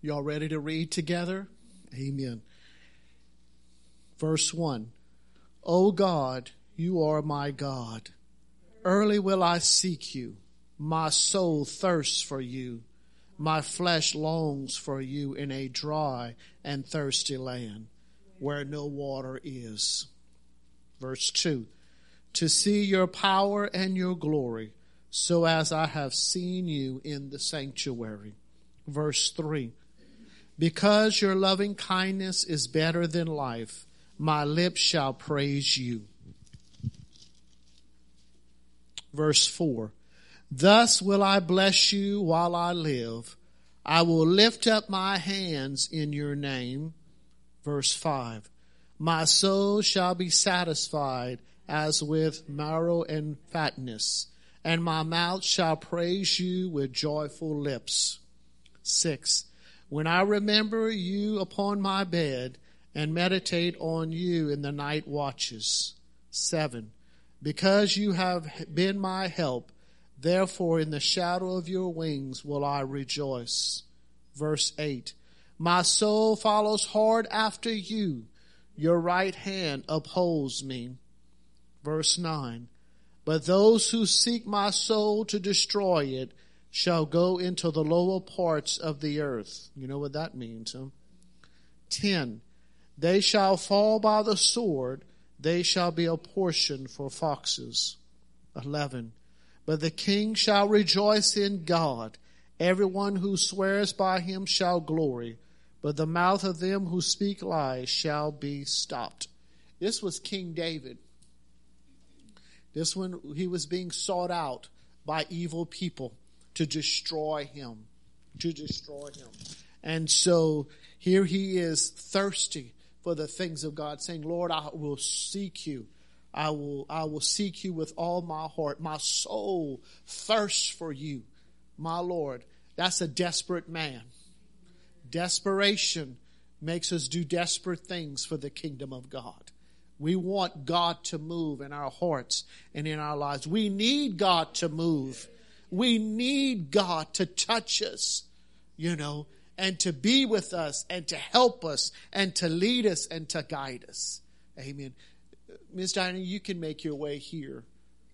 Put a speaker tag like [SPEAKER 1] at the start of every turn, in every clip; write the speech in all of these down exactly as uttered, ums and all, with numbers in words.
[SPEAKER 1] Y'all ready to read together? Amen. Verse one. O God, you are my God. Early will I seek you. My soul thirsts for you. My flesh longs for you in a dry and thirsty land where no water is. Verse two. To see your power and your glory, so as I have seen you in the sanctuary. Verse three. Because your loving kindness is better than life, my lips shall praise you. Verse four. Thus will I bless you while I live. I will lift up my hands in your name. Verse five. My soul shall be satisfied as with marrow and fatness, and my mouth shall praise you with joyful lips. Six. When I remember you upon my bed and meditate on you in the night watches. Seven. Because you have been my help, therefore in the shadow of your wings will I rejoice. Verse eight. My soul follows hard after you. Your right hand upholds me. Verse nine. But those who seek my soul to destroy it shall go into the lower parts of the earth. You know what that means, huh? Ten. They shall fall by the sword. They shall be a portion for foxes. Eleven. But the king shall rejoice in God. Everyone who swears by him shall glory. But the mouth of them who speak lies shall be stopped. This was King David. This one, he was being sought out by evil people to destroy him, to destroy him. And so here he is thirsty for the things of God, saying, Lord, I will seek you. I will, I will seek you with all my heart. My soul thirsts for you, my Lord. That's a desperate man. Desperation makes us do desperate things for the kingdom of God. We want God to move in our hearts and in our lives. We need God to move. We need God to touch us, you know, and to be with us and to help us and to lead us and to guide us. Amen. Miz Diana, you can make your way here.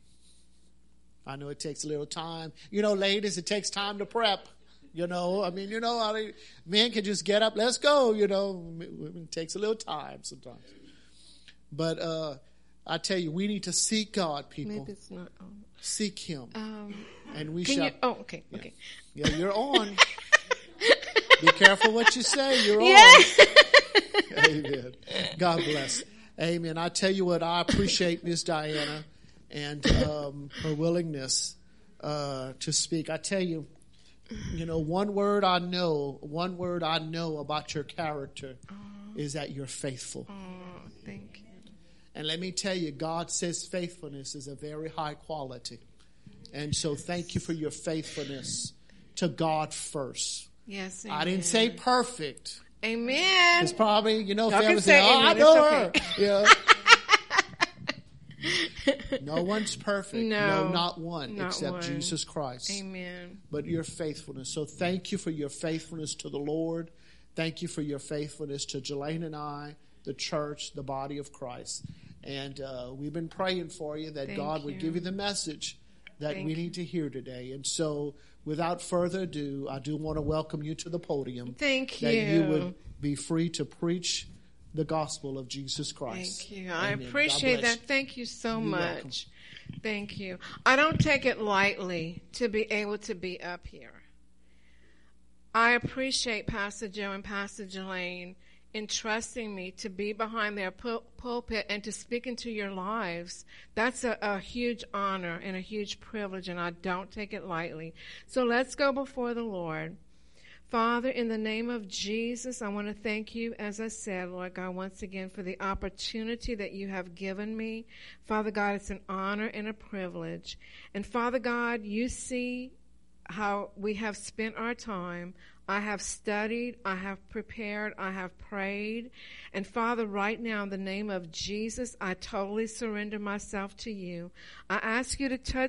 [SPEAKER 1] I know it takes a little time. You know, ladies, it takes time to prep. You know, I mean, you know, I mean, men can just get up, let's go, you know. It takes a little time sometimes. But uh, I tell you, we need to seek God, people.
[SPEAKER 2] Maybe it's not on.
[SPEAKER 1] Seek him.
[SPEAKER 2] Um,
[SPEAKER 1] and we
[SPEAKER 2] can
[SPEAKER 1] shall.
[SPEAKER 2] You, oh, okay,
[SPEAKER 1] yeah.
[SPEAKER 2] okay.
[SPEAKER 1] Yeah, you're on. Be careful what you say. You're
[SPEAKER 2] yeah.
[SPEAKER 1] on. Amen. God bless. Amen. I tell you what, I appreciate Miz Diana and um, her willingness uh, to speak. I tell you, you know, one word I know, one word I know about your character oh. is that you're faithful.
[SPEAKER 2] Oh, thank you.
[SPEAKER 1] And let me tell you, God says faithfulness is a very high quality. And so thank you for your faithfulness to God first.
[SPEAKER 2] Yes, amen.
[SPEAKER 1] I didn't say perfect.
[SPEAKER 2] Amen.
[SPEAKER 1] It's probably, you know, if
[SPEAKER 2] Y'all
[SPEAKER 1] there was,
[SPEAKER 2] say
[SPEAKER 1] oh, I
[SPEAKER 2] amen.
[SPEAKER 1] know
[SPEAKER 2] Okay.
[SPEAKER 1] her. Yeah. No one's perfect.
[SPEAKER 2] No,
[SPEAKER 1] no not one
[SPEAKER 2] not
[SPEAKER 1] except
[SPEAKER 2] one.
[SPEAKER 1] Jesus Christ.
[SPEAKER 2] Amen.
[SPEAKER 1] But your faithfulness. So thank you for your faithfulness to the Lord. Thank you for your faithfulness to Jelaine and I, the church, the body of Christ. And uh, we've been praying for you that
[SPEAKER 2] Thank
[SPEAKER 1] God would
[SPEAKER 2] you.
[SPEAKER 1] give you the message that
[SPEAKER 2] Thank
[SPEAKER 1] we need to hear today. And so without further ado, I do want to welcome you to the podium.
[SPEAKER 2] Thank
[SPEAKER 1] that
[SPEAKER 2] you.
[SPEAKER 1] That you would be free to preach the gospel of Jesus Christ.
[SPEAKER 2] Thank you. I
[SPEAKER 1] Amen.
[SPEAKER 2] appreciate that. Thank you so
[SPEAKER 1] You're
[SPEAKER 2] much.
[SPEAKER 1] welcome.
[SPEAKER 2] Thank you. I don't take it lightly to be able to be up here. I appreciate Pastor Joe and Pastor Jelaine entrusting me to be behind their pul- pulpit and to speak into your lives. That's a, a huge honor and a huge privilege, and I don't take it lightly. So let's go before the Lord. Father, in the name of Jesus, I want to thank you, as I said, Lord God, once again for the opportunity that you have given me. Father God, it's an honor and a privilege. And Father God, you see how we have spent our time. I have studied, I have prepared, I have prayed. And Father, right now, in the name of Jesus, I totally surrender myself to you. I ask you to touch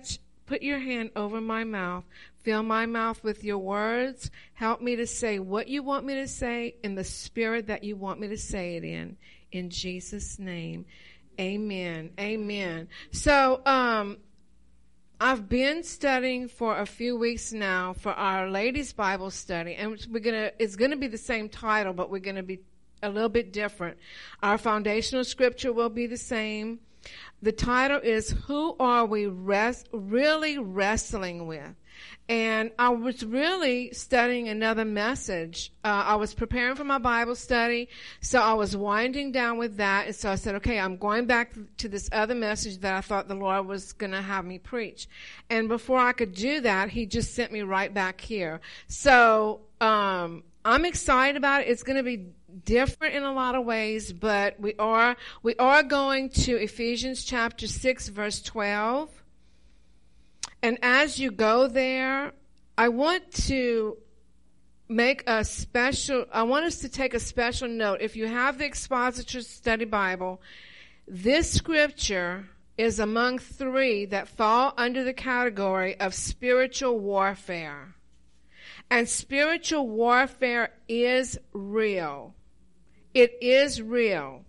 [SPEAKER 2] put your hand over my mouth. Fill my mouth with your words. Help me to say what you want me to say in the spirit that you want me to say it in. In Jesus' name, amen. Amen. So, um, I've been studying for a few weeks now for our ladies' Bible study, and we're gonna, it's gonna be the same title, but we're gonna be a little bit different. Our foundational scripture will be the same. The title is, Who Are We res- Really Wrestling With? And I was really studying another message. Uh, I was preparing for my Bible study, so I was winding down with that. And so I said, okay, I'm going back to this other message that I thought the Lord was going to have me preach. And before I could do that, he just sent me right back here. So um, I'm excited about it. It's going to be different in a lot of ways, but we are we are going to Ephesians chapter six, verse twelve. And as you go there, I want to make a special, I want us to take a special note. If you have the Expositor's Study Bible, this scripture is among three that fall under the category of spiritual warfare. And spiritual warfare is real. It is real.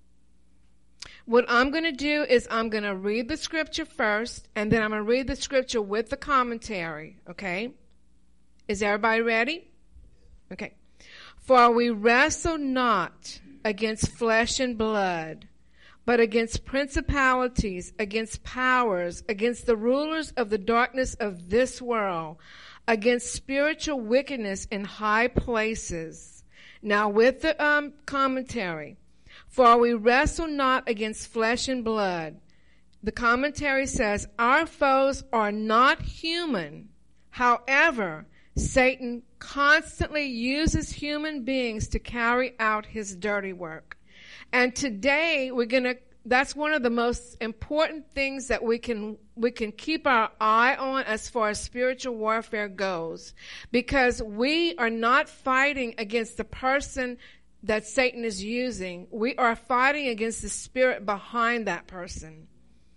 [SPEAKER 2] What I'm going to do is I'm going to read the scripture first, and then I'm going to read the scripture with the commentary, okay? Is everybody ready? Okay. For we wrestle not against flesh and blood, but against principalities, against powers, against the rulers of the darkness of this world, against spiritual wickedness in high places. Now with the um, commentary. For we wrestle not against flesh and blood. The commentary says, our foes are not human. However, Satan constantly uses human beings to carry out his dirty work. And today we're going to, that's one of the most important things that we can, we can keep our eye on as far as spiritual warfare goes. Because we are not fighting against the person that Satan is using. We are fighting against the spirit behind that person.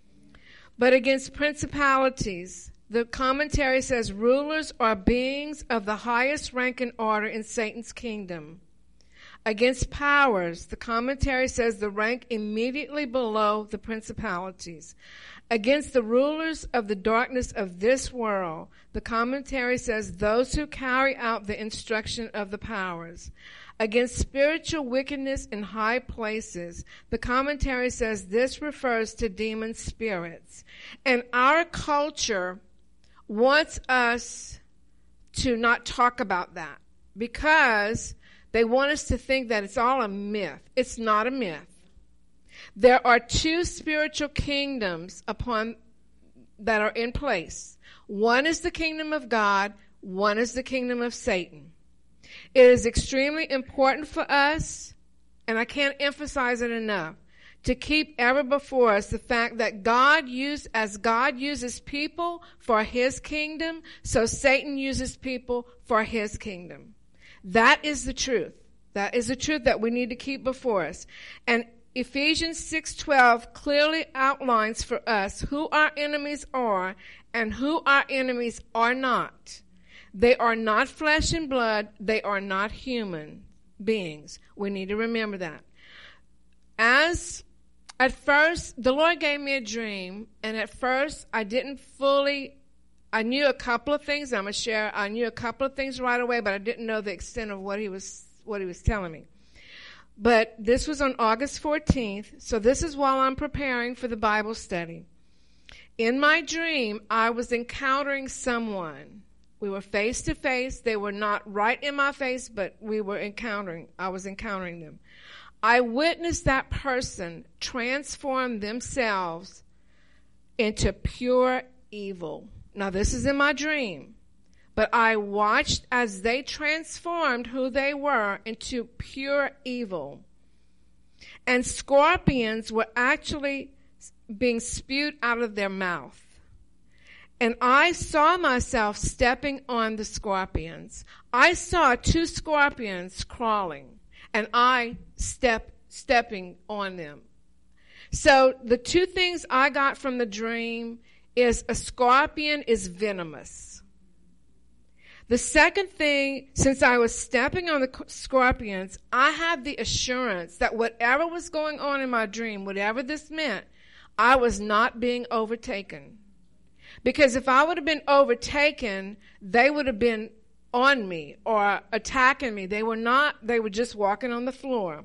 [SPEAKER 2] But against principalities, the commentary says rulers are beings of the highest rank and order in Satan's kingdom. Against powers, the commentary says the rank immediately below the principalities. Against the rulers of the darkness of this world, the commentary says those who carry out the instruction of the powers. Against spiritual wickedness in high places, the commentary says this refers to demon spirits. And our culture wants us to not talk about that because they want us to think that it's all a myth. It's not a myth. There are two spiritual kingdoms upon that are in place. One is the kingdom of God, one is the kingdom of Satan. It is extremely important for us, and I can't emphasize it enough, to keep ever before us the fact that God used, as God uses people for his kingdom, so Satan uses people for his kingdom. That is the truth. That is the truth that we need to keep before us. And Ephesians six twelve clearly outlines for us who our enemies are and who our enemies are not. They are not flesh and blood. They are not human beings. We need to remember that. As at first, the Lord gave me a dream, and at first I didn't fully, I knew a couple of things. I'm going to share. I knew a couple of things right away, but I didn't know the extent of what he was, what he was telling me. But this was on August fourteenth, so this is while I'm preparing for the Bible study. In my dream, I was encountering someone. We were face to face. They were not right in my face, but we were encountering, I was encountering them. I witnessed that person transform themselves into pure evil. Now, this is in my dream, but I watched as they transformed who they were into pure evil. And scorpions were actually being spewed out of their mouth. And I saw myself stepping on the scorpions. I saw two scorpions crawling, and I step stepping on them. So the two things I got from the dream is a scorpion is venomous. The second thing, since I was stepping on the scorpions, I had the assurance that whatever was going on in my dream, whatever this meant, I was not being overtaken. Because if I would have been overtaken, they would have been on me or attacking me. They were not, they were just walking on the floor.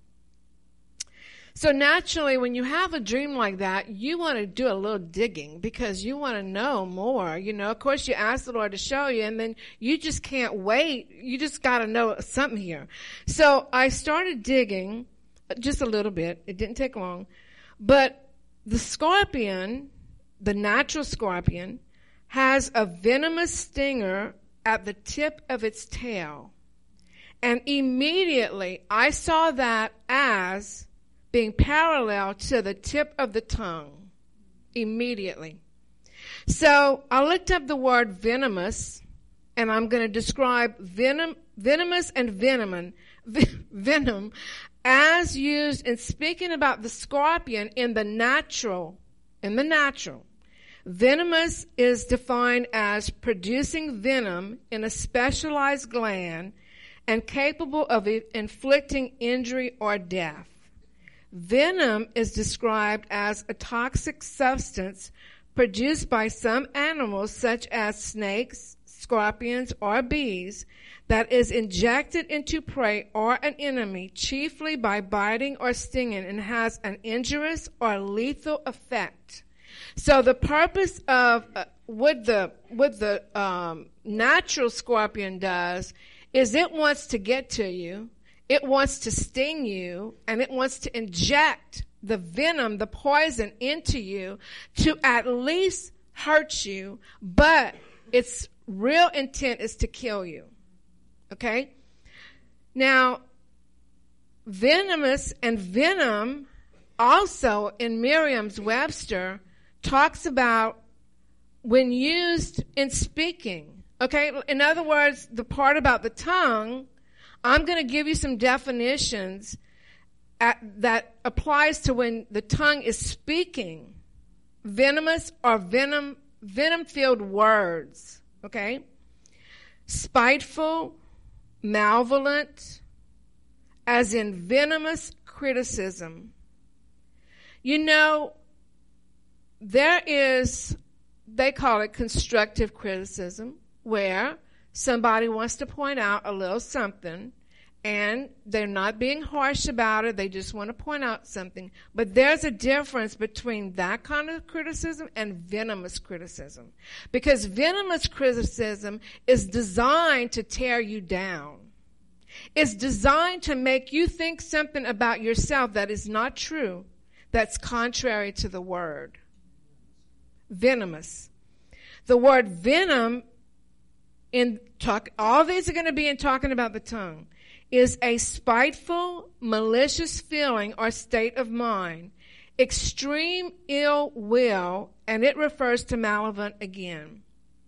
[SPEAKER 2] So naturally, when you have a dream like that, you want to do a little digging because you want to know more. You know, of course, you ask the Lord to show you, and then you just can't wait. You just got to know something here. So I started digging just a little bit. It didn't take long. But the scorpion, the natural scorpion, has a venomous stinger at the tip of its tail. And immediately I saw that as being parallel to the tip of the tongue. Immediately. So I looked up the word venomous, and I'm going to describe venom, venomous and venom, venom as used in speaking about the scorpion in the natural, in the natural. Venomous is defined as producing venom in a specialized gland and capable of inflicting injury or death. Venom is described as a toxic substance produced by some animals such as snakes, scorpions, or bees that is injected into prey or an enemy chiefly by biting or stinging and has an injurious or lethal effect. So the purpose of uh, what the what the um, natural scorpion does is it wants to get to you, it wants to sting you, and it wants to inject the venom, the poison into you to at least hurt you, but its real intent is to kill you. Okay? Now, venomous and venom also in Merriam-Webster talks about when used in speaking. Okay? In other words, the part about the tongue, I'm going to give you some definitions at, that applies to when the tongue is speaking venomous or venom, venom-filled words. Okay? Spiteful, malevolent, as in venomous criticism. You know, there is, they call it constructive criticism, where somebody wants to point out a little something, and they're not being harsh about it. They just want to point out something. But there's a difference between that kind of criticism and venomous criticism. Because venomous criticism is designed to tear you down. It's designed to make you think something about yourself that is not true, that's contrary to the word. Venomous. The word venom, in talk, all these are going to be in talking about the tongue, is a spiteful, malicious feeling or state of mind, extreme ill will, and it refers to malevolent again.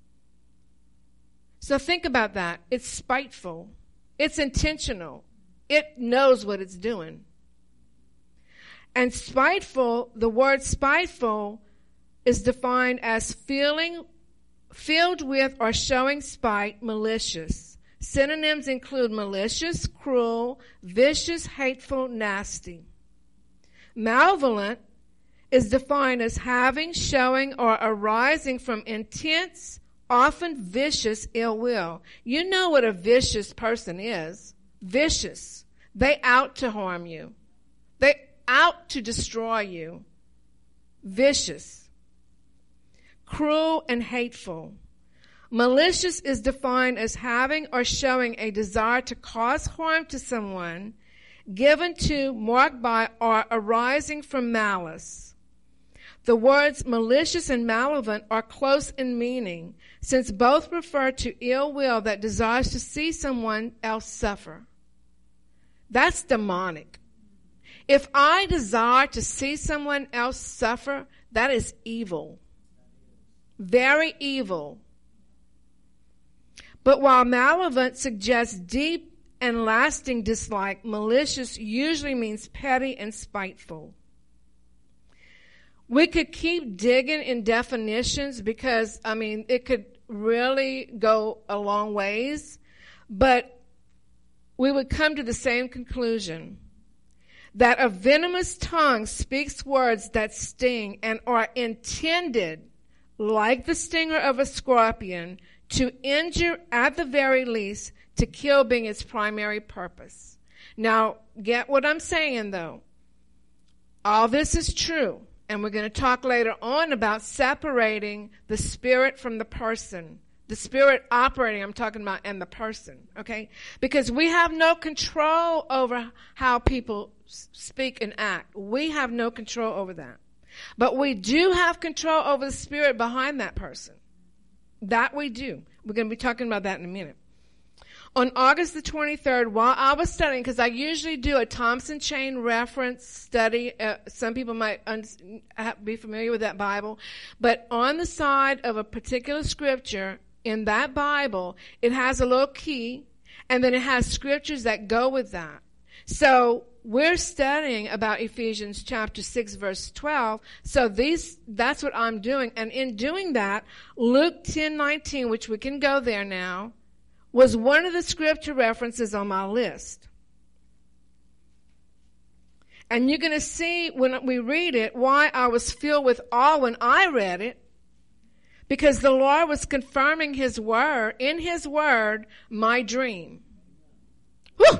[SPEAKER 2] So think about that. It's spiteful. It's intentional. It knows what it's doing. And spiteful, the word spiteful is defined as feeling, filled with or showing spite, malicious. Synonyms include malicious, cruel, vicious, hateful, nasty. Malevolent is defined as having, showing, or arising from intense, often vicious ill will. You know what a vicious person is. Vicious. They out to harm you. They out to destroy you. Vicious. Cruel and hateful. Malicious is defined as having or showing a desire to cause harm to someone, given to, marked by, or arising from malice. The words malicious and malevolent are close in meaning, since both refer to ill will that desires to see someone else suffer. That's demonic. If I desire to see someone else suffer, that is evil. Very evil. But while malevolent suggests deep and lasting dislike, malicious usually means petty and spiteful. We could keep digging in definitions because, I mean, it could really go a long ways, but we would come to the same conclusion, that a venomous tongue speaks words that sting and are intended, like the stinger of a scorpion, to injure, at the very least, to kill being its primary purpose. Now, get what I'm saying, though. All this is true. And we're going to talk later on about separating the spirit from the person. The spirit operating, I'm talking about, and the person, okay? Because we have no control over how people speak and act. We have no control over that. But we do have control over the spirit behind that person. That we do. We're going to be talking about that in a minute. On August the twenty-third, while I was studying, because I usually do a Thompson Chain reference study. Uh, some people might un- be familiar with that Bible. But on the side of a particular scripture in that Bible, it has a little key, and then it has scriptures that go with that. So we're studying about Ephesians chapter six, verse twelve. So these, that's what I'm doing. And in doing that, Luke ten nineteen, which we can go there now, was one of the scripture references on my list. And you're going to see when we read it why I was filled with awe when I read it. Because the Lord was confirming His word, in His word, my dream. Whew!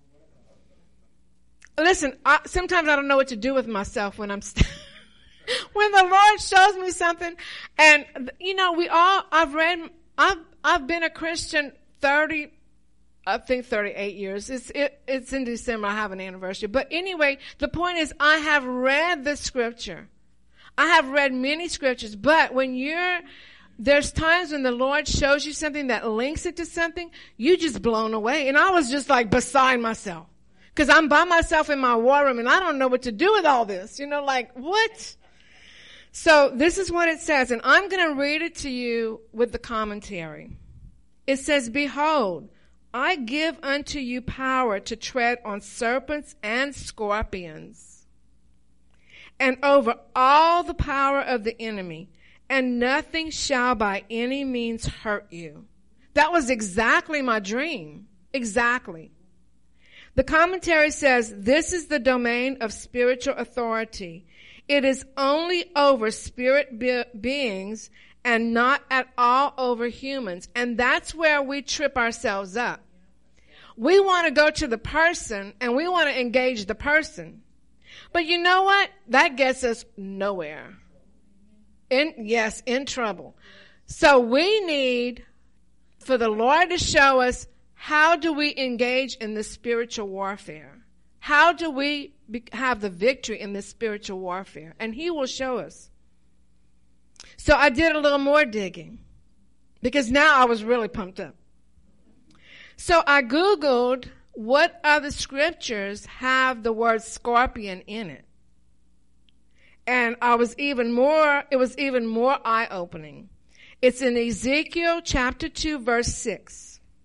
[SPEAKER 2] Listen, I, sometimes I don't know what to do with myself when I'm, st- when the Lord shows me something. And, you know, we all, I've read, I've, I've been a Christian thirty, I think thirty-eight years. It's, it, it's in December. I have an anniversary. But anyway, the point is I have read the scripture. I have read many scriptures, but when you're, there's times when the Lord shows you something that links it to something, you just blown away. And I was just like beside myself. Cause I'm by myself in my war room and I don't know what to do with all this. You know, like what? So this is what it says, and I'm going to read it to you with the commentary. It says, "Behold, I give unto you power to tread on serpents and scorpions, and over all the power of the enemy, and nothing shall by any means hurt you." That was exactly my dream. Exactly. The commentary says, this is the domain of spiritual authority. It is only over spirit be- beings and not at all over humans. And that's where we trip ourselves up. We want to go to the person and we want to engage the person. But you know what? That gets us nowhere. In, yes, in trouble. So we need for the Lord to show us, how do we engage in this spiritual warfare? How do we be, have the victory in this spiritual warfare? And He will show us. So I did a little more digging because now I was really pumped up. So I Googled what other scriptures have the word scorpion in it. And I was even more, it was even more eye-opening. It's in Ezekiel chapter two, verse six.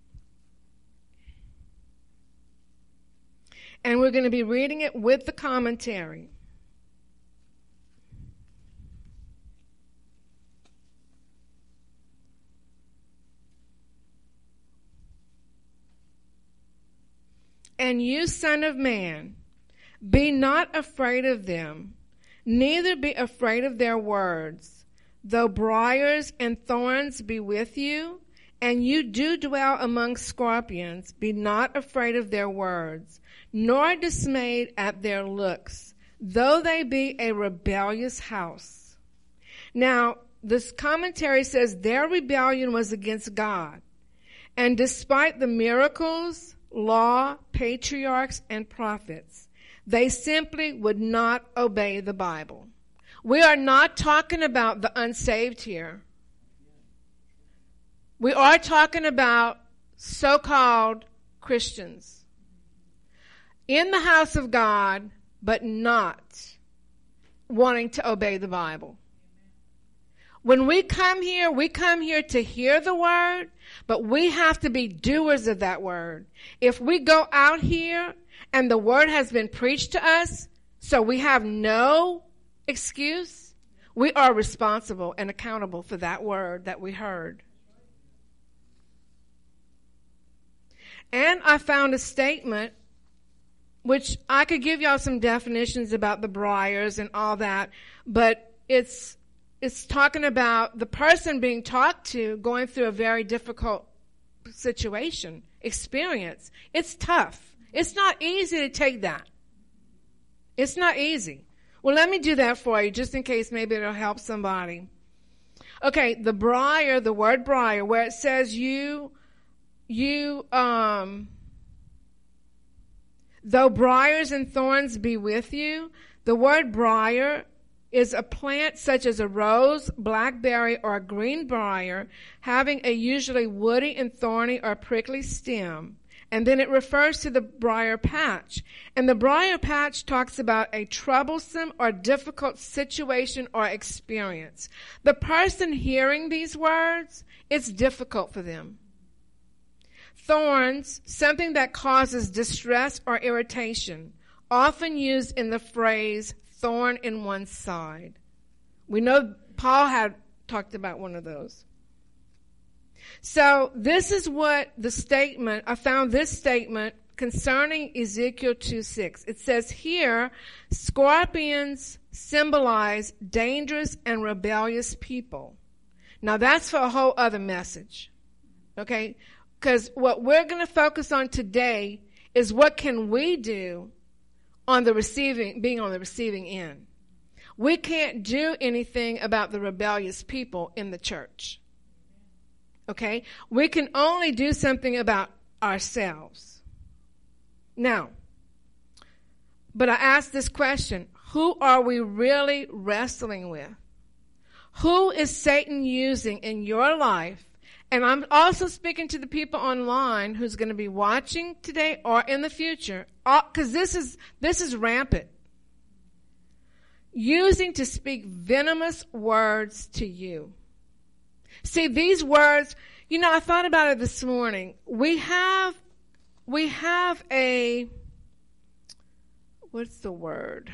[SPEAKER 2] And we're going to be reading it with the commentary. "And you, son of man, be not afraid of them, neither be afraid of their words. Though briars and thorns be with you, and you do dwell among scorpions, be not afraid of their words, nor dismayed at their looks, though they be a rebellious house." Now, this commentary says their rebellion was against God. And despite the miracles, law, patriarchs, and prophets, they simply would not obey the Bible. We are not talking about the unsaved here. We are talking about so-called Christians in the house of God, but not wanting to obey the Bible. When we come here, we come here to hear the word, but we have to be doers of that word. If we go out here and the word has been preached to us, so we have no excuse. We are responsible and accountable for that word that we heard. And I found a statement, which I could give y'all some definitions about the briars and all that, but it's it's talking about the person being talked to going through a very difficult situation, experience. It's tough. It's not easy to take that. It's not easy. Well, let me do that for you, just in case maybe it'll help somebody. Okay, the briar, the word briar, where it says you, you, um, though briars and thorns be with you, the word briar is a plant such as a rose, blackberry, or a green briar, having a usually woody and thorny or prickly stem. And then it refers to the briar patch. And the briar patch talks about a troublesome or difficult situation or experience. The person hearing these words, it's difficult for them. Thorns, something that causes distress or irritation, often used in the phrase thorn in one's side. We know Paul had talked about one of those. So this is what the statement, I found this statement concerning Ezekiel two six. It says here, scorpions symbolize dangerous and rebellious people. Now that's for a whole other message. Okay? Because what we're going to focus on today is what can we do on the receiving, being on the receiving end. We can't do anything about the rebellious people in the church. Okay? We can only do something about ourselves. Now, but I ask this question, who are we really wrestling with? Who is Satan using in your life? And I'm also speaking to the people online who's going to be watching today or in the future, because this is this is rampant. Using to speak venomous words to you. See, these words, you know, I thought about it this morning. We have, we have a, what's the word?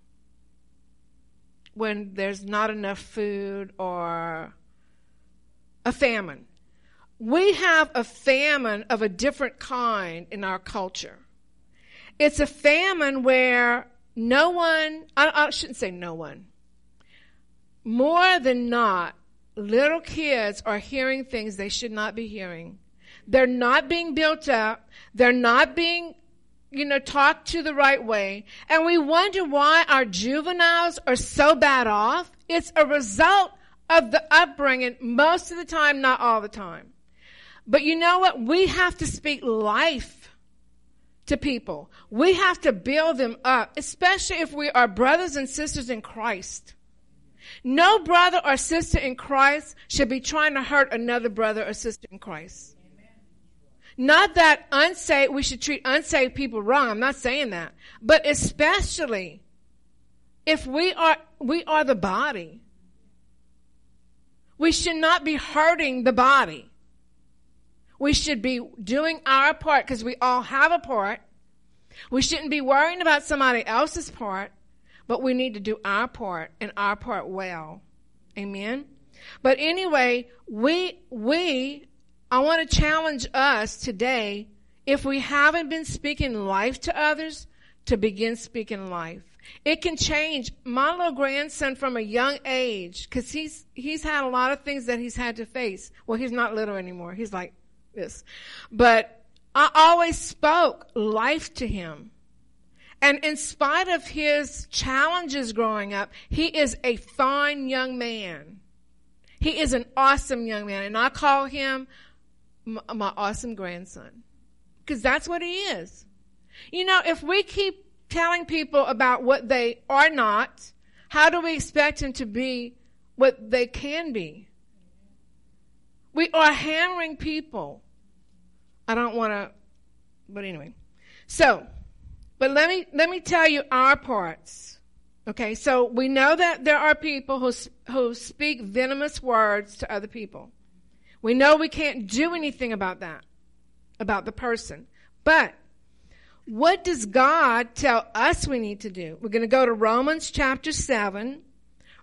[SPEAKER 2] When there's not enough food or a famine. We have a famine of a different kind in our culture. It's a famine where no one, I, I shouldn't say no one, more than not, little kids are hearing things they should not be hearing. They're not being built up. They're not being, you know, talked to the right way. And we wonder why our juveniles are so bad off. It's a result of the upbringing most of the time, not all the time. But you know what? We have to speak life to people. We have to build them up, especially if we are brothers and sisters in Christ. No brother or sister in Christ should be trying to hurt another brother or sister in Christ. Amen. Not that unsaved, we should treat unsaved people wrong. I'm not saying that. But especially if we are, we are the body. We should not be hurting the body. We should be doing our part because we all have a part. We shouldn't be worrying about somebody else's part, but we need to do our part and our part well. Amen? But anyway, we, we, I want to challenge us today, if we haven't been speaking life to others, to begin speaking life. It can change. My little grandson from a young age, because he's, he's had a lot of things that he's had to face. Well, he's not little anymore. He's like this. But I always spoke life to him. And in spite of his challenges growing up, he is a fine young man. He is an awesome young man. And I call him my, my awesome grandson. Because that's what he is. You know, if we keep telling people about what they are not, how do we expect them to be what they can be? We are hammering people. I don't want to, but anyway. So, but let me, let me tell you our parts. Okay, so we know that there are people who, who speak venomous words to other people. We know we can't do anything about that, about the person. But what does God tell us we need to do? We're going to go to Romans chapter seven,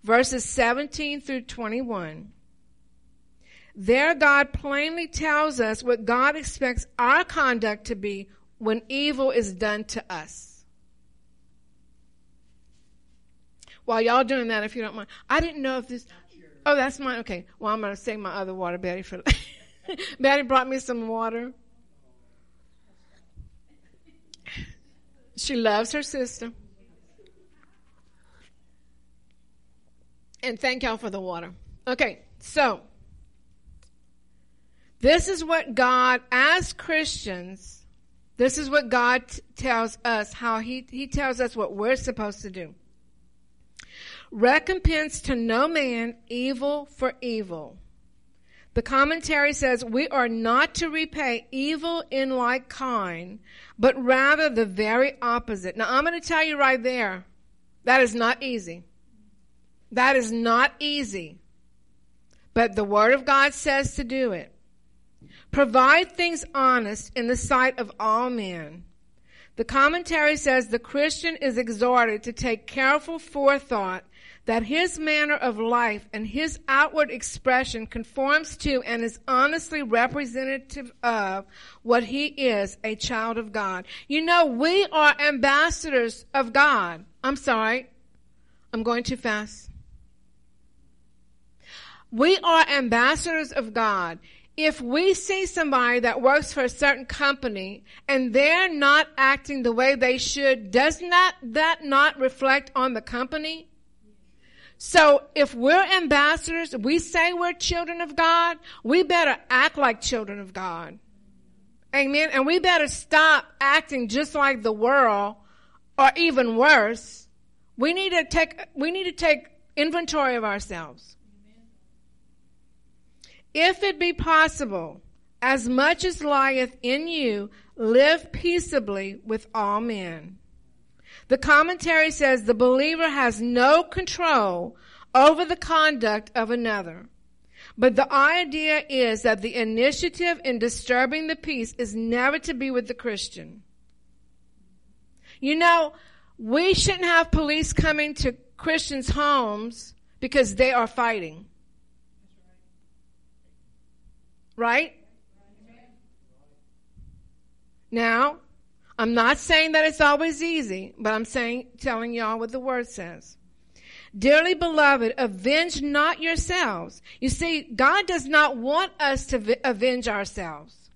[SPEAKER 2] verses seventeen through twenty-one. There God plainly tells us what God expects our conduct to be when evil is done to us. While y'all doing that, if you don't mind, I didn't know if this, oh, that's mine. Okay. Well, I'm going to save my other water, Betty, for, Betty brought me some water. She loves her sister. And thank y'all for the water. Okay. So, this is what God, as Christians, this is what God t- tells us, how he, he tells us what we're supposed to do. Recompense to no man evil for evil. The commentary says we are not to repay evil in like kind, but rather the very opposite. Now, I'm going to tell you right there, that is not easy. That is not easy. But the Word of God says to do it. Provide things honest in the sight of all men. The commentary says the Christian is exhorted to take careful forethought that his manner of life and his outward expression conforms to and is honestly representative of what he is, a child of God. You know, we are ambassadors of God. I'm sorry. I'm going too fast. We are ambassadors of God. If we see somebody that works for a certain company and they're not acting the way they should, does not that not reflect on the company? So if we're ambassadors, we say we're children of God, we better act like children of God. Amen. And we better stop acting just like the world, or even worse. We need to take, we need to take inventory of ourselves. If it be possible, as much as lieth in you, live peaceably with all men. The commentary says the believer has no control over the conduct of another. But the idea is that the initiative in disturbing the peace is never to be with the Christian. You know, we shouldn't have police coming to Christians' homes because they are fighting. Right? Now, I'm not saying that it's always easy, but I'm saying, telling y'all what the Word says. Dearly beloved, avenge not yourselves. You see, God does not want us to v- avenge ourselves.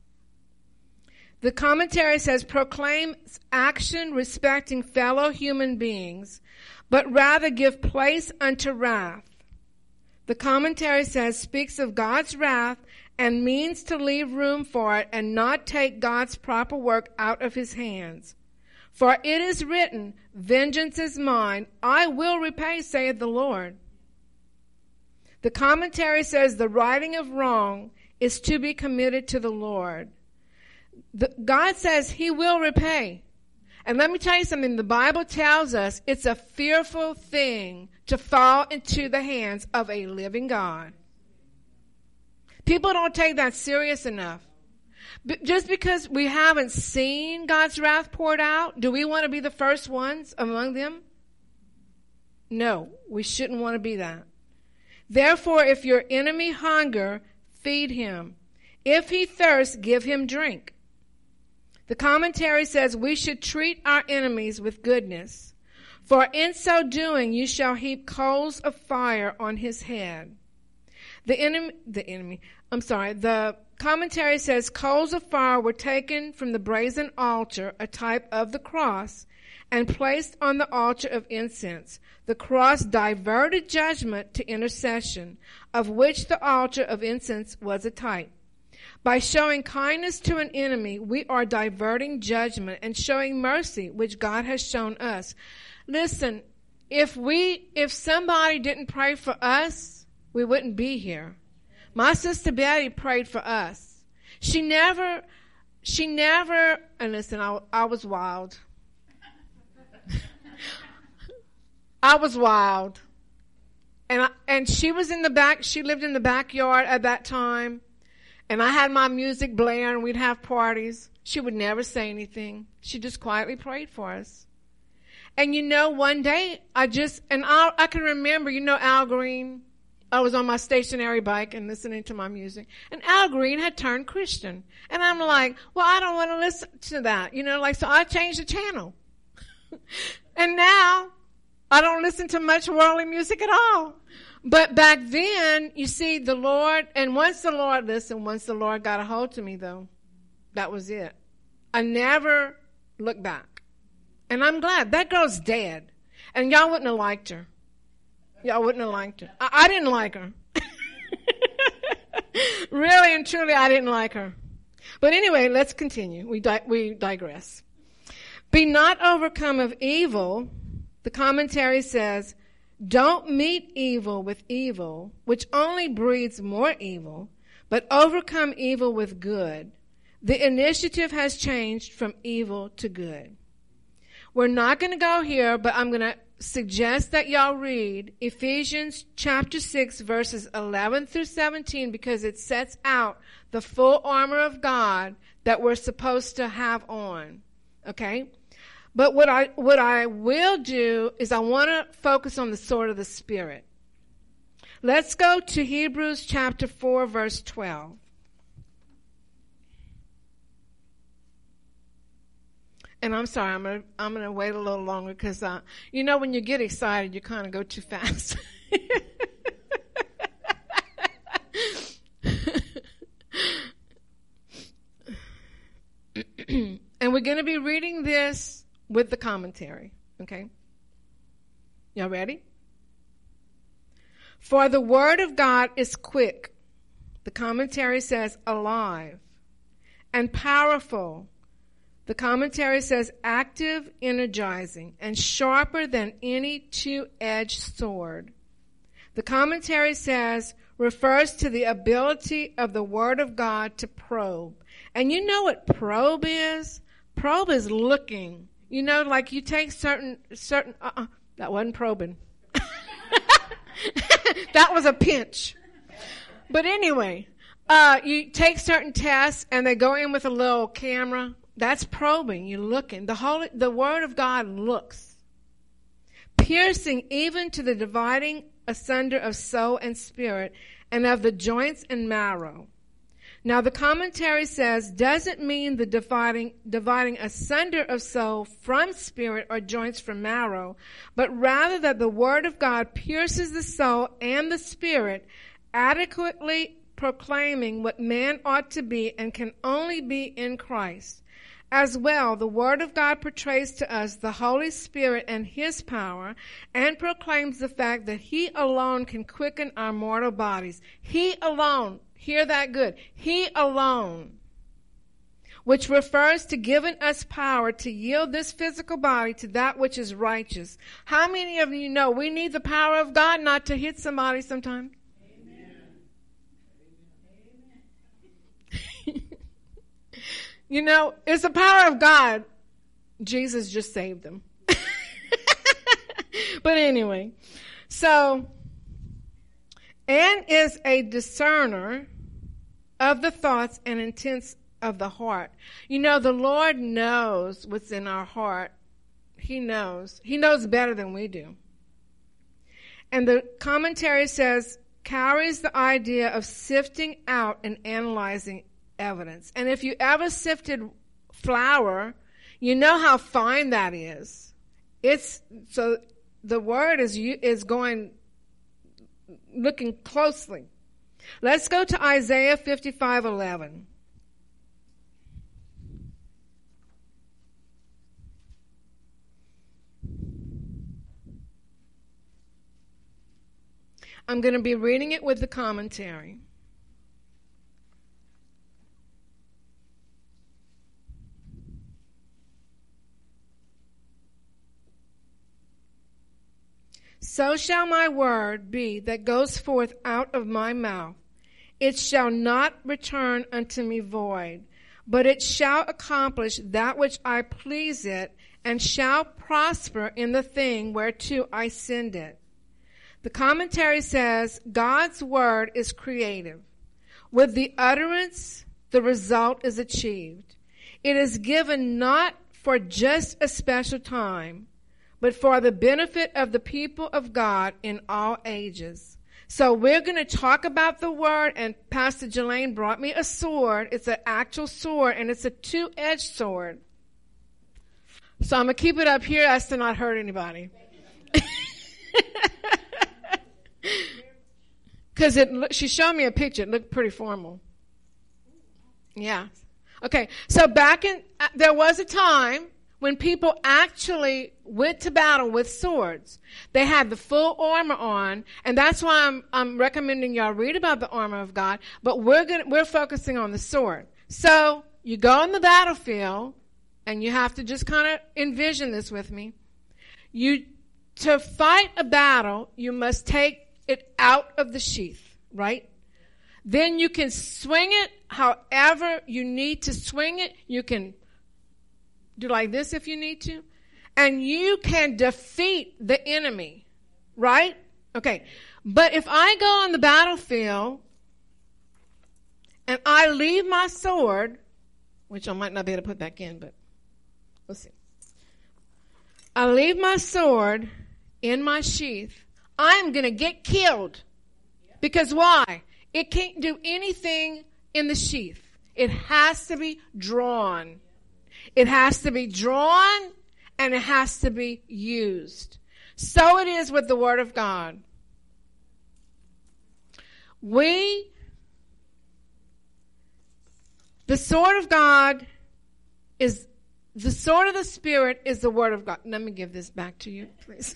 [SPEAKER 2] The commentary says, proclaim action respecting fellow human beings, but rather give place unto wrath. The commentary says, speaks of God's wrath and means to leave room for it and not take God's proper work out of his hands. For it is written, vengeance is mine, I will repay, saith the Lord. The commentary says the righting of wrong is to be committed to the Lord. The, God says he will repay. And let me tell you something, the Bible tells us it's a fearful thing to fall into the hands of a living God. People don't take that serious enough. But just because we haven't seen God's wrath poured out, do we want to be the first ones among them? No, we shouldn't want to be that. Therefore, if your enemy hunger, feed him. If he thirst, give him drink. The commentary says we should treat our enemies with goodness, for in so doing you shall heap coals of fire on his head. The enemy, the enemy, I'm sorry, the commentary says coals of fire were taken from the brazen altar, a type of the cross, and placed on the altar of incense. The cross diverted judgment to intercession, of which the altar of incense was a type. By showing kindness to an enemy, we are diverting judgment and showing mercy, which God has shown us. Listen, if we, if somebody didn't pray for us, we wouldn't be here. My sister Betty prayed for us. She never, she never, and listen, I, I was wild. I was wild. And I, and she was in the back, she lived in the backyard at that time. And I had my music blaring, we'd have parties. She would never say anything. She just quietly prayed for us. And you know, one day I just, and I, I can remember, you know, Al Green. I was on my stationary bike and listening to my music, and Al Green had turned Christian. And I'm like, well, I don't want to listen to that. You know, like, so I changed the channel. And now I don't listen to much worldly music at all. But back then, you see, the Lord, and once the Lord listened, once the Lord got a hold of me, though, that was it. I never looked back. And I'm glad. That girl's dead. And y'all wouldn't have liked her. Y'all wouldn't have liked her. I, I didn't like her. Really and truly, I didn't like her. But anyway, let's continue. We di- we digress. Be not overcome of evil. The commentary says, don't meet evil with evil, which only breeds more evil, but overcome evil with good. The initiative has changed from evil to good. We're not going to go here, but I'm going to suggest that y'all read Ephesians chapter six, verses eleven through seventeen, because it sets out the full armor of God that we're supposed to have on. Okay? But what I what I will do is I want to focus on the sword of the Spirit. Let's go to Hebrews chapter four, verse twelve. And I'm sorry, I'm gonna I'm gonna wait a little longer because uh, you know when you get excited, you kind of go too fast. And we're going to be reading this with the commentary. Okay, y'all ready? For the word of God is quick. The commentary says alive and powerful. The commentary says active, energizing, and sharper than any two-edged sword. The commentary says refers to the ability of the Word of God to probe. And you know what probe is? Probe is looking. You know, like you take certain, certain, uh-uh, that wasn't probing. That was a pinch. But anyway, uh, you take certain tests and they go in with a little camera. That's probing. You're looking. The Holy, the Word of God looks. Piercing even to the dividing asunder of soul and spirit and of the joints and marrow. Now the commentary says, doesn't mean the dividing, dividing asunder of soul from spirit or joints from marrow, but rather that the Word of God pierces the soul and the spirit, adequately proclaiming what man ought to be and can only be in Christ. As well, the Word of God portrays to us the Holy Spirit and His power and proclaims the fact that He alone can quicken our mortal bodies. He alone, hear that good, He alone, which refers to giving us power to yield this physical body to that which is righteous. How many of you know we need the power of God not to hit somebody sometime? You know, it's the power of God. Jesus just saved them. But anyway, so, and is a discerner of the thoughts and intents of the heart. You know, the Lord knows what's in our heart. He knows. He knows better than we do. And the commentary says, carries the idea of sifting out and analyzing evidence. And if you ever sifted flour, you know how fine that is. It's so the word is is going looking closely. Let's go to Isaiah fifty-five eleven. I'm going to be reading it with the commentary. So shall my word be that goes forth out of my mouth. It shall not return unto me void, but it shall accomplish that which I please it, and shall prosper in the thing whereto I send it. The commentary says God's word is creative. With the utterance, the result is achieved. It is given not for just a special time, but for the benefit of the people of God in all ages. So we're going to talk about the word, and Pastor Jelaine brought me a sword. It's an actual sword, and it's a two-edged sword. So I'm going to keep it up here as to not hurt anybody. Because it, she showed me a picture. It looked pretty formal. Yeah. Okay. So back in, uh, there was a time when people actually went to battle with swords. They had the full armor on, and that's why I'm, I'm recommending y'all read about the armor of God, but we're gonna, we're focusing on the sword. So you go on the battlefield, and you have to just kind of envision this with me. You, to fight a battle, you must take it out of the sheath, right? Then you can swing it however you need to swing it. You can do like this if you need to. And you can defeat the enemy, right? Okay. But if I go on the battlefield and I leave my sword, which I might not be able to put back in, but let's see. I leave my sword in my sheath, I'm going to get killed. Because why? It can't do anything in the sheath. It has to be drawn. It has to be drawn, and it has to be used. So it is with the Word of God. We, the sword of God is, the sword of the Spirit is the Word of God. Let me give this back to you, please.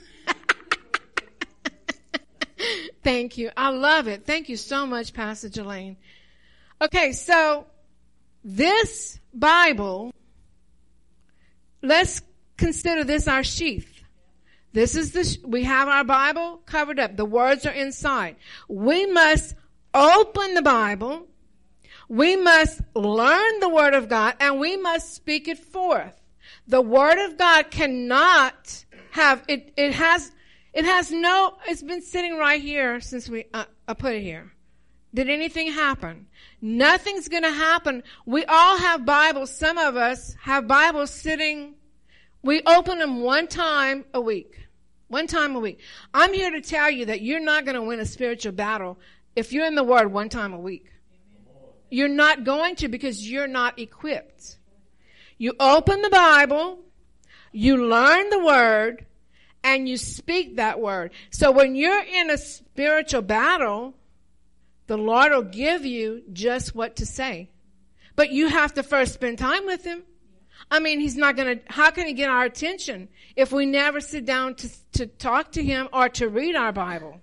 [SPEAKER 2] Thank you. I love it. Thank you so much, Pastor Jelaine. Okay, so this Bible, let's consider this our sheath. This is the, we have our Bible covered up. The words are inside. We must open the Bible. We must learn the Word of God, and we must speak it forth. The Word of God cannot have, it, it has, it has no, it's been sitting right here since we, uh, I put it here. Did anything happen? Nothing's going to happen. We all have Bibles. Some of us have Bibles sitting. We open them one time a week. One time a week. I'm here to tell you that you're not going to win a spiritual battle if you're in the Word one time a week. You're not going to, because you're not equipped. You open the Bible, you learn the Word, and you speak that Word. So when you're in a spiritual battle, the Lord will give you just what to say. But you have to first spend time with Him. I mean, He's not going to, how can He get our attention if we never sit down to, to talk to Him or to read our Bible?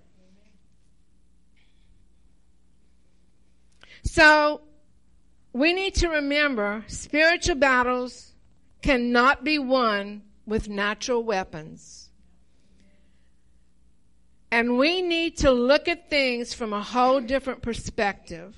[SPEAKER 2] So we need to remember spiritual battles cannot be won with natural weapons. And we need to look at things from a whole different perspective.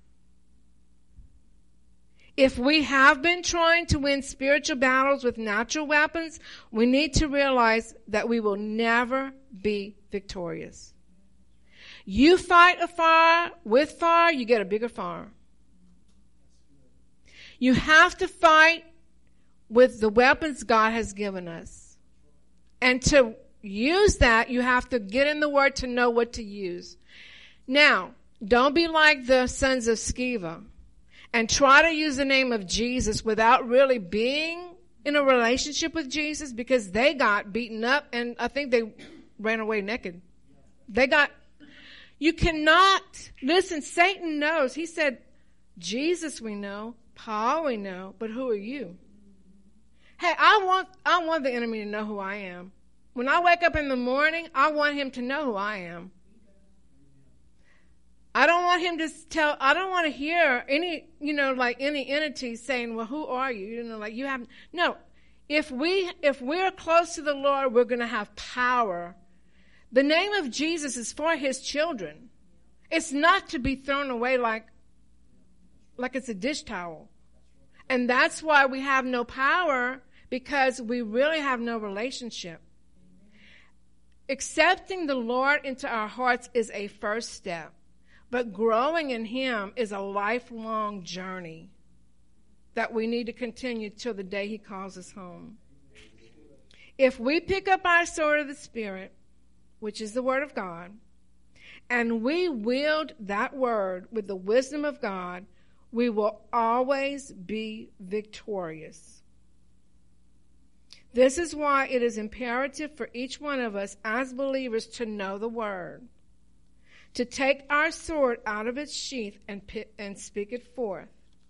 [SPEAKER 2] If we have been trying to win spiritual battles with natural weapons, we need to realize that we will never be victorious. You fight a fire with fire, you get a bigger fire. You have to fight with the weapons God has given us. And to use that, you have to get in the Word to know what to use. Now, don't be like the sons of Sceva and try to use the name of Jesus without really being in a relationship with Jesus, because they got beaten up and I think they ran away naked. They got, you cannot, listen, Satan knows. He said, Jesus we know, Paul we know, but who are you? Hey, I want, I want the enemy to know who I am. When I wake up in the morning, I want him to know who I am. I don't want him to tell, I don't want to hear any, you know, like any entity saying, well, who are you? You know, like you have, no. If we, if we're close to the Lord, we're going to have power. The name of Jesus is for His children. It's not to be thrown away like, like it's a dish towel. And that's why we have no power, because we really have no relationship. Accepting the Lord into our hearts is a first step, but growing in Him is a lifelong journey that we need to continue till the day He calls us home. If we pick up our sword of the Spirit, which is the Word of God, and we wield that word with the wisdom of God, we will always be victorious. This is why it is imperative for each one of us as believers to know the word, to take our sword out of its sheath and, pit, and speak it forth.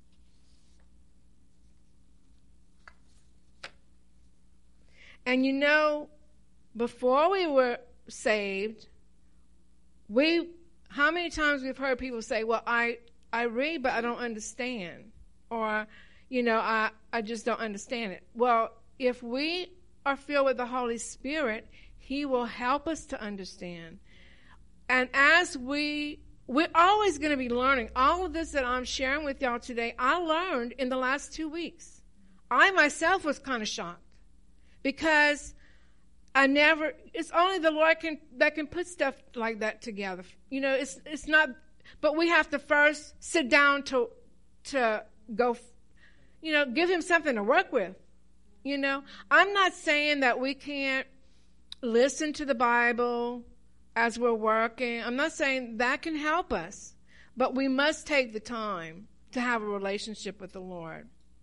[SPEAKER 2] And you know, before we were saved, we, how many times we've heard people say, well, I, I read, but I don't understand. Or, you know, I, I just don't understand it. Well, if we are filled with the Holy Spirit, He will help us to understand. And as we, we're always going to be learning. All of this that I'm sharing with y'all today, I learned in the last two weeks. I myself was kind of shocked because I never, it's only the Lord can, that can put stuff like that together. You know, it's, it's not, but we have to first sit down to, to go, you know, give Him something to work with. You know, I'm not saying that we can't listen to the Bible as we're working. I'm not saying that can help us, but we must take the time to have a relationship with the Lord.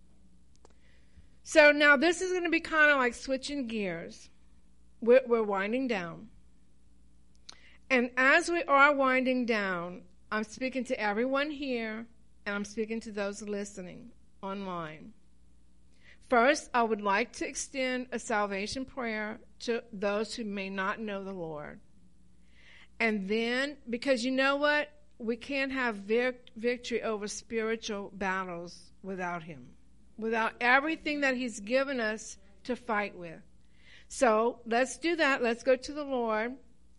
[SPEAKER 2] So now this is going to be kind of like switching gears. We're, we're winding down. And as we are winding down, I'm speaking to everyone here, and I'm speaking to those listening online. First, I would like to extend a salvation prayer to those who may not know the Lord. And then, because you know what? We can't have vic- victory over spiritual battles without Him, without everything that He's given us to fight with. So let's do that. Let's go to the Lord.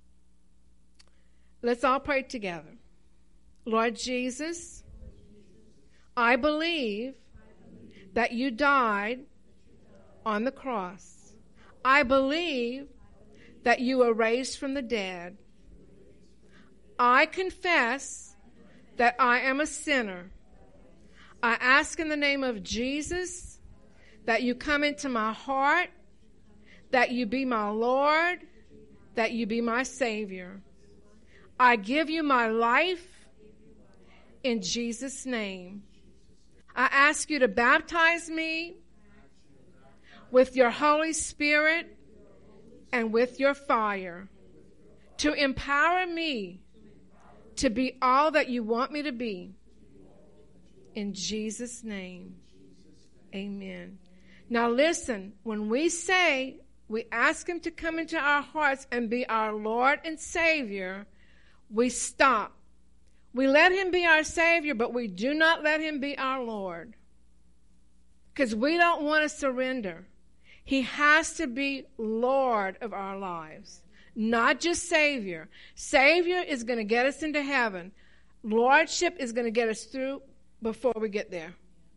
[SPEAKER 2] Let's all pray together. Lord Jesus, I believe that You died on the cross. I believe that You were raised from the dead. I confess that I am a sinner. I ask in the name of Jesus that You come into my heart, that You be my Lord, that You be my Savior. I give You my life in Jesus' name. I ask You to baptize me with Your Holy Spirit and with Your fire, to empower me to be all that You want me to be. In Jesus' name, amen. Now listen, when we say we ask Him to come into our hearts and be our Lord and Savior, we stop. We let Him be our Savior, but we do not let Him be our Lord, because we don't want to surrender. He has to be Lord of our lives, not just Savior. Savior is going to get us into heaven. Lordship is going to get us through before we get there.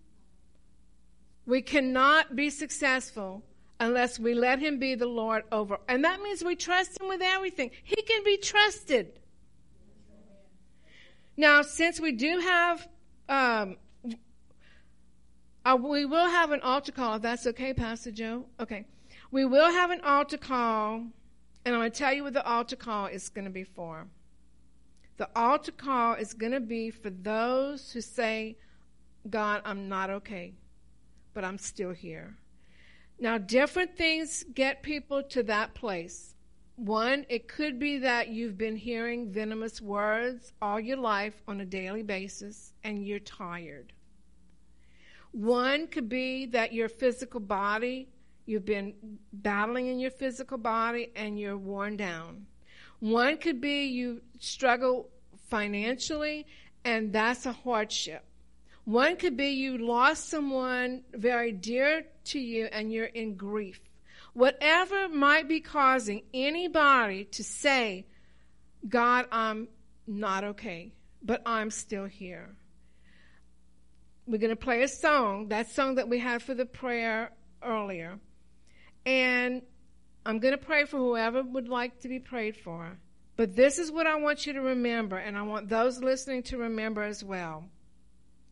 [SPEAKER 2] We cannot be successful unless we let Him be the Lord over. And that means we trust Him with everything. He can be trusted. Now, since we do have, um, uh, we will have an altar call, if that's okay, Pastor Joe. Okay. We will have an altar call, and I'm going to tell you what the altar call is going to be for. The altar call is going to be for those who say, God, I'm not okay, but I'm still here. Now, different things get people to that place. One, it could be that you've been hearing venomous words all your life on a daily basis, and you're tired. One could be that your physical body, you've been battling in your physical body, and you're worn down. One could be you struggle financially, and that's a hardship. One could be you lost someone very dear to you, and you're in grief. Whatever might be causing anybody to say, God, I'm not okay, but I'm still here. We're going to play a song, that song that we had for the prayer earlier. And I'm going to pray for whoever would like to be prayed for. But this is what I want you to remember, and I want those listening to remember as well.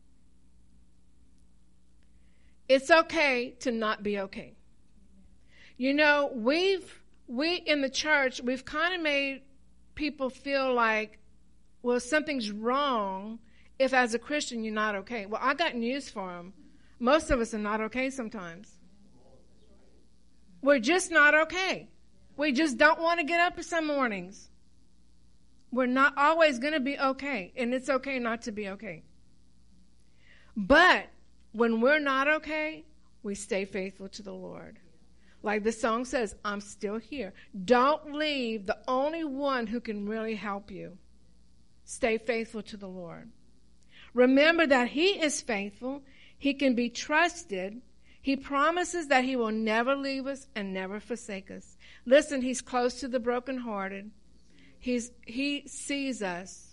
[SPEAKER 2] It's okay to not be okay. You know, we've, we in the church, we've kind of made people feel like, well, something's wrong if as a Christian you're not okay. Well, I got news for them. Most of us are not okay sometimes. We're just not okay. We just don't want to get up some mornings. We're not always going to be okay, and it's okay not to be okay. But when we're not okay, we stay faithful to the Lord. Like the song says, I'm still here. Don't leave the only one who can really help you. Stay faithful to the Lord. Remember that He is faithful. He can be trusted. He promises that He will never leave us and never forsake us. Listen, He's close to the brokenhearted. He's, he sees us.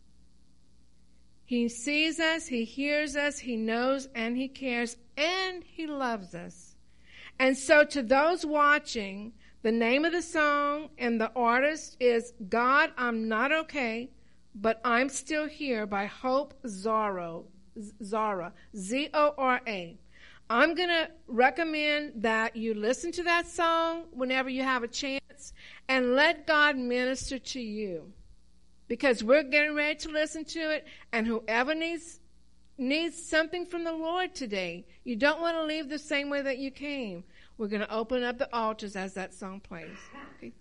[SPEAKER 2] He sees us, He hears us, He knows, and He cares, and He loves us. And so to those watching, the name of the song and the artist is God, I'm Not Okay, But I'm Still Here by Hope Zara, Zara, Z O R A. I'm going to recommend that you listen to that song whenever you have a chance and let God minister to you, because we're getting ready to listen to it, and whoever needs needs something from the Lord today, you don't want to leave the same way that you came. We're going to open up the altars as that song plays. Okay.